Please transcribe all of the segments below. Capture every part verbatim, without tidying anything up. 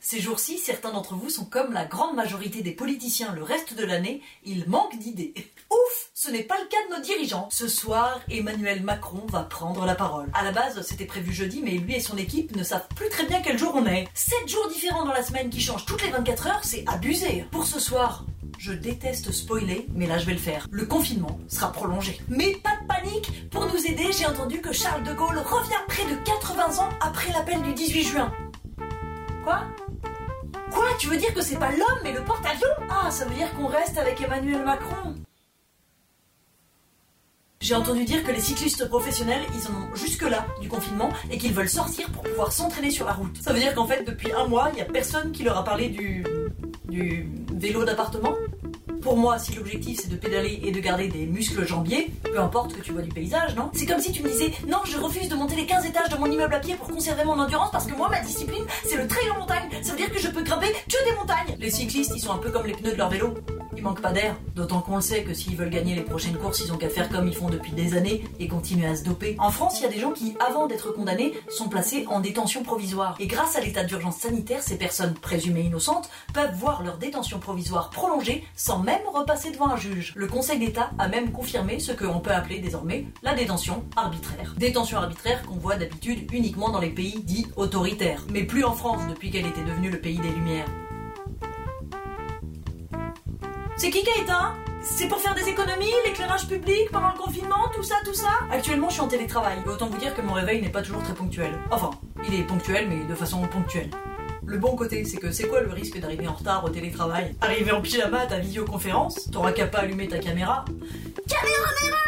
Ces jours-ci, certains d'entre vous sont comme la grande majorité des politiciens le reste de l'année, ils manquent d'idées. Ouf, ce n'est pas le cas de nos dirigeants. Ce soir, Emmanuel Macron va prendre la parole. À la base, c'était prévu jeudi, mais lui et son équipe ne savent plus très bien quel jour on est. sept jours différents dans la semaine qui changent toutes les vingt-quatre heures, c'est abusé. Pour ce soir, je déteste spoiler, mais là je vais le faire. Le confinement sera prolongé. Mais pas de panique, pour nous aider, j'ai entendu que Charles de Gaulle revient près de quatre-vingts ans après l'appel du dix-huit juin. Quoi ? Quoi ? Tu veux dire que c'est pas l'homme mais le porte-avions ? Ah, ça veut dire qu'on reste avec Emmanuel Macron. J'ai entendu dire que les cyclistes professionnels, ils en ont jusque-là du confinement et qu'ils veulent sortir pour pouvoir s'entraîner sur la route. Ça veut dire qu'en fait, depuis un mois, il n'y a personne qui leur a parlé du... du vélo d'appartement. Pour moi, si l'objectif c'est de pédaler et de garder des muscles jambiers, peu importe que tu vois du paysage, non ? C'est comme si tu me disais « Non, je refuse de monter les quinze étages de mon immeuble à pied pour conserver mon endurance parce que moi, ma discipline, c'est le trail en montagne. Ça veut dire que je peux grimper que des montagnes !» Les cyclistes, ils sont un peu comme les pneus de leur vélo. Ils manquent pas d'air, d'autant qu'on le sait que s'ils veulent gagner les prochaines courses, ils ont qu'à faire comme ils font depuis des années et continuer à se doper. En France, il y a des gens qui, avant d'être condamnés, sont placés en détention provisoire. Et grâce à l'état d'urgence sanitaire, ces personnes présumées innocentes peuvent voir leur détention provisoire prolongée sans même repasser devant un juge. Le Conseil d'État a même confirmé ce qu'on peut appeler désormais la détention arbitraire. Détention arbitraire qu'on voit d'habitude uniquement dans les pays dits autoritaires. Mais plus en France depuis qu'elle était devenue le pays des Lumières. C'est qui qui a éteint ? C'est pour faire des économies, l'éclairage public pendant le confinement, tout ça, tout ça ? Actuellement, je suis en télétravail. Et autant vous dire que mon réveil n'est pas toujours très ponctuel. Enfin, il est ponctuel, mais de façon ponctuelle. Le bon côté, c'est que c'est quoi le risque d'arriver en retard au télétravail ? Arriver en pyjama à ta visioconférence, t'auras qu'à pas allumer ta caméra. Caméra,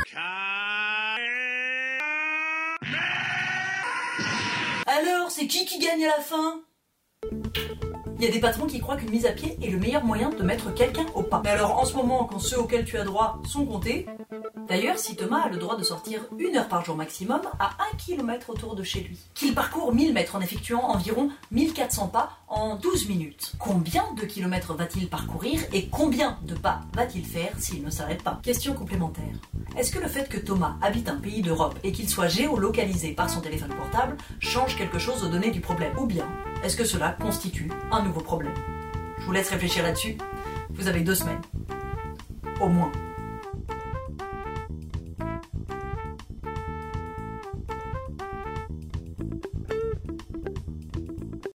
Alors, c'est qui qui gagne à la fin ? Il y a des patrons qui croient qu'une mise à pied est le meilleur moyen de mettre quelqu'un au pas. Mais alors en ce moment, quand ceux auxquels tu as droit sont comptés... D'ailleurs, si Thomas a le droit de sortir une heure par jour maximum à un kilomètre autour de chez lui, qu'il parcourt mille mètres en effectuant environ mille quatre cents pas en douze minutes, combien de kilomètres va-t-il parcourir et combien de pas va-t-il faire s'il ne s'arrête pas ? Question complémentaire. Est-ce que le fait que Thomas habite un pays d'Europe et qu'il soit géolocalisé par son téléphone portable change quelque chose aux données du problème ? Ou bien, est-ce que cela constitue un nouveau problème ? Je vous laisse réfléchir là-dessus. Vous avez deux semaines. Au moins.